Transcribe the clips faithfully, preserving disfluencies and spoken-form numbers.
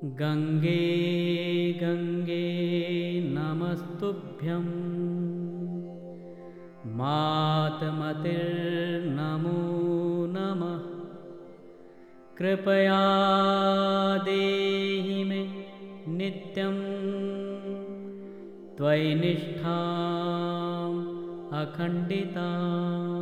गंगे गंगे नमस्तुभ्यं मातमतिर्नमो नमः। कृपया देहि मे नित्यं त्वयि निष्ठाम् अखण्डिताम्।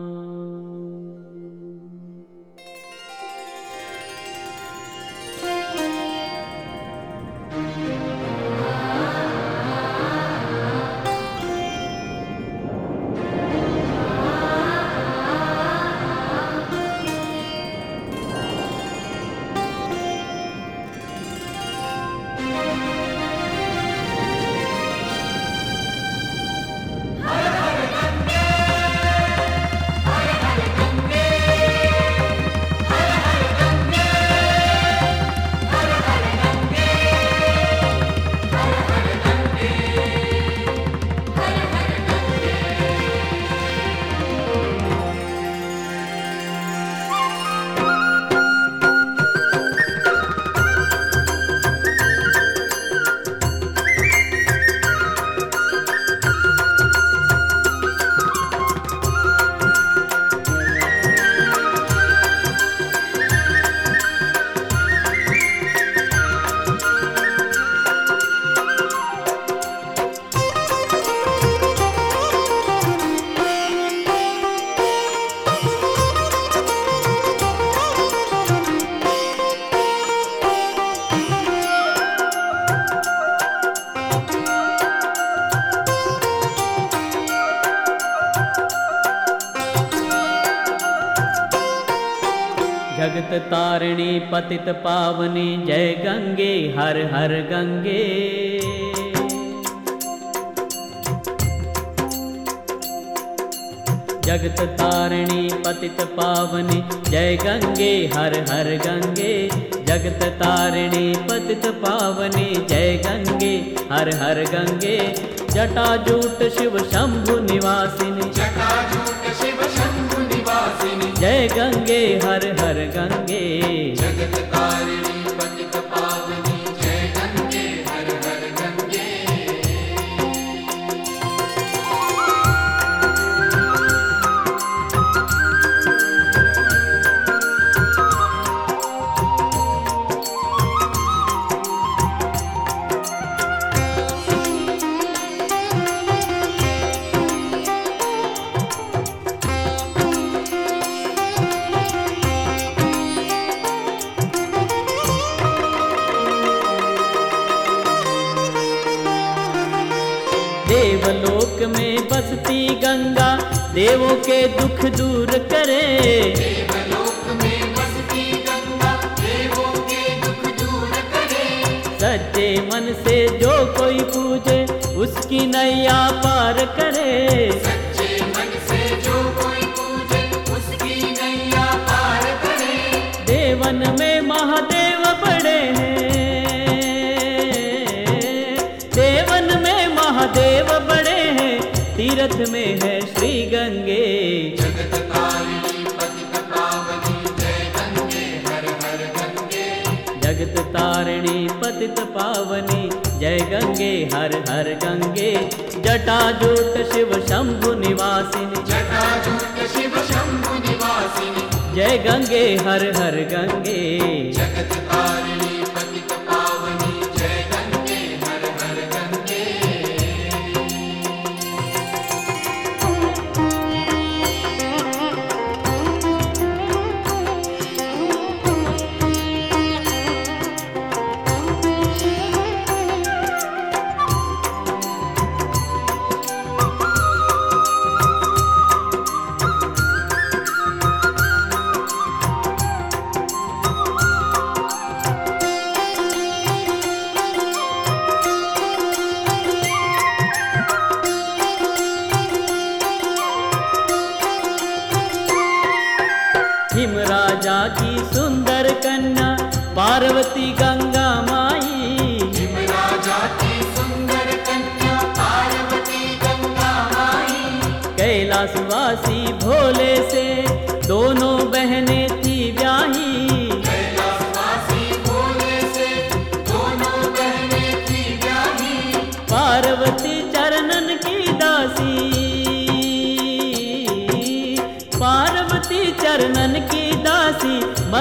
जगत तारिणी पतित पावनी जय गंगे हर हर गंगे। जगत तारिणी पतित पावनी जय गंगे हर हर गंगे। जगत तारिणी पतित पावनी जय गंगे हर हर गंगे। जटाजूट शिव शंभु निवासिनी जटाजूट शिव शंभु निवासिनी जय गंगे हर हर गंगे। जगत तारिणी पतित पावनी जय गंगे हर हर गंगे। देवलोक में बसती गंगा देवों के दुख दूर करे। देवलोक में बसती गंगा देवों के दुख दूर करे। सच्चे मन से जो कोई पूजे उसकी नैया पार करे। सच्चे मन से जो कोई पूजे उसकी नैया पार करे। देवन में महादेव बड़े हैं, देवन में महादेव बड़े हैं, तीर्थ में है श्री गंगे। जगत तारिणी पतित पावनी जय गंगे हर हर गंगे। जगत तारिणी पतित पावनी जय गंगे हर हर गंगे। जटाजूट शिव शंभु निवासिनी जटाजूट शिव शंभु निवासिनी जय गंगे हर हर गंगे। जगत तारिणी पतित पावनी जय गंगे हर हर गंगे।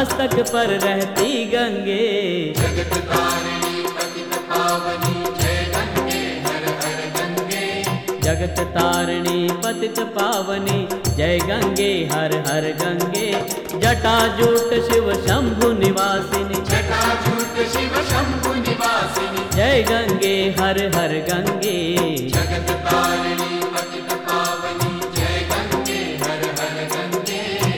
मस्तक पर रहती गंगे। जगत तारिणी पतित पावनी जय गंगे हर हर गंगे। जगत तारिणी पतित पावनी जय गंगे हर हर गंगे। जटाजूट शिव शंभु निवासिनी जटाजूट शिव शंभु निवासिनी जय गंगे हर हर गंगे। जगत तारिणी पतित पावनी जय गंगे हर हर गंगे।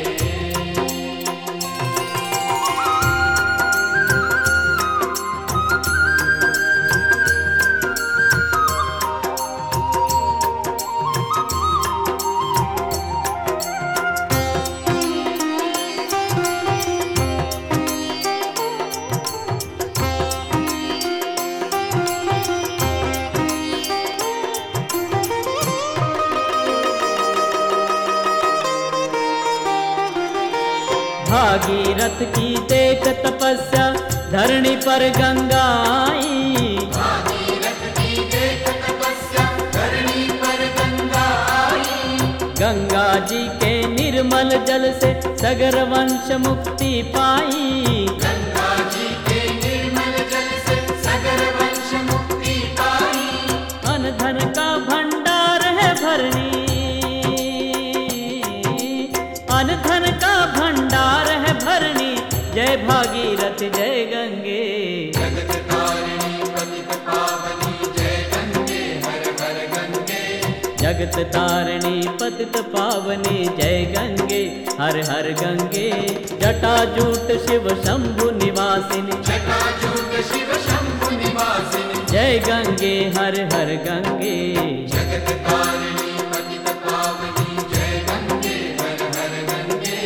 भागीरथ की देख तपस्या धरणी पर गंगा आई। भागीरथ की देख तपस्या धरणी पर गंगा आई। गंगा जी के निर्मल जल से सगर वंश मुक्ति पाई। गंगा जी के निर्मल जल से सगर वंश मुक्ति पाई। अन धन का भंडार है भरणी, अन धन का भंडार है भरणी जय भागीरथ जय गंगे। जगत तारिणी पतित पावनी जय गंगे हर हर गंगे। जगत तारिणी पतित पावनी जय गंगे हर हर गंगे। जटाजूट शिव शंभु निवासिनी जटाजूट शिव शंभु निवासिनी जय गंगे हर हर गंगे। जगत तारिणी पतित पावनी जय गंगे हर हर गंगे।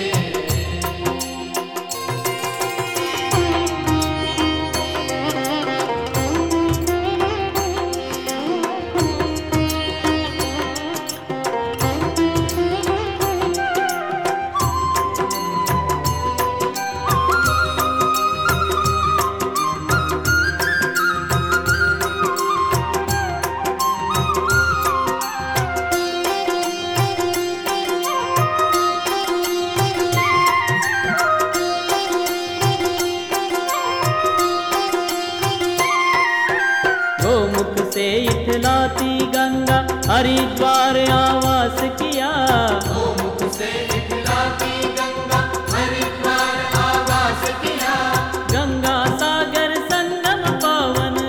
गोमुख से इठलाती गंगा हरिद्वार आवास किया। गोमुख से इठलाती गंगा हरिद्वार आवास किया। गंगा सागर संगम पावन,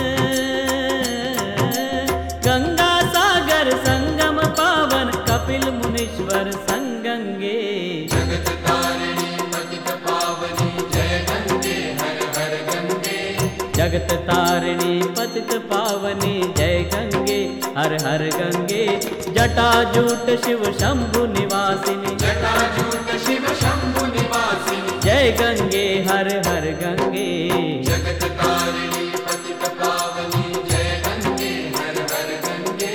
गंगा सागर संगम पावन कपिल मुनीश्वर संगंगे। जगत तारिणी पतित पावनी जय गंगे हर हर गंगे। जगत तारिणी पतित पावनी जय गंगे हर हर गंगे। जटाजूट शिव शंभु निवासिनी जटाजूट शिव शंभु निवासिनी जय गंगे हर हर गंगे। जगत तारिणी पतित पावनी जय गंगे हर हर गंगे।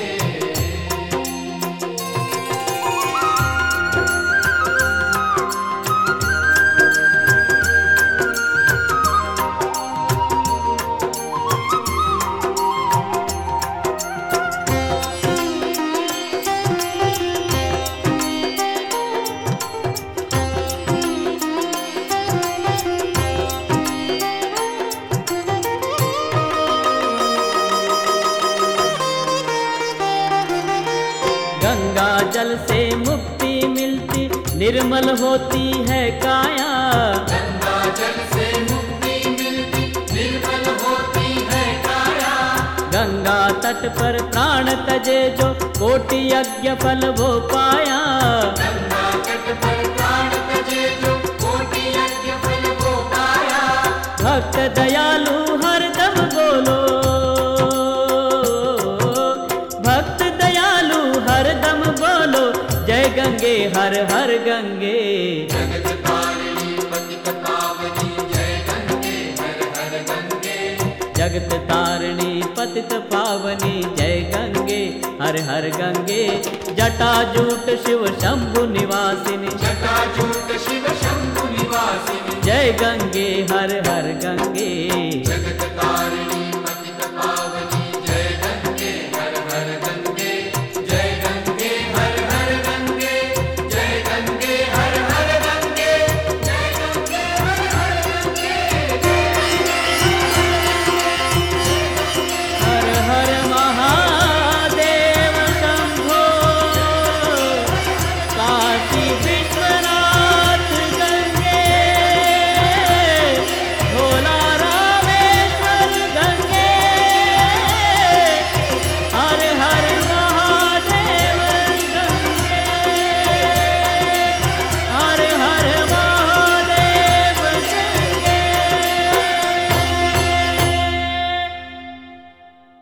गंगा जल से मुक्ति मिलती निर्मल होती है काया। गंगा जल से मुक्ति मिलती निर्मल होती है काया। गंगा तट पर प्राण तजे जो कोटि यज्ञ फल वो पाया। गंगा तट पर प्राण तजे जो कोटि यज्ञ फल वो पाया। भक्त दयालु हरदम बोलो, भक्त दयालु हरदम बोलो जय गंगे हर हर गंगे। जगत तारिणी पतित पावनी जय गंगे हर हर गंगे। जगत तारिणी पतित पावनी जय गंगे हर हर गंगे। जटाजूट शिव शंभु निवासिनी जटाजूट शिव शंभु निवासिनी जय गंगे हर हर गंगे। जगत तारिणी